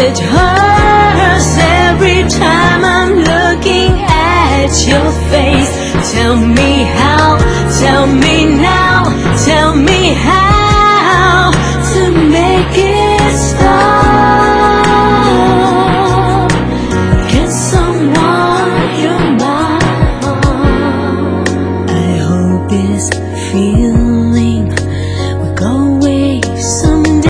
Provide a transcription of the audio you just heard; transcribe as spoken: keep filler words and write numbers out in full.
It hurts every time I'm looking at your face. Tell me how, tell me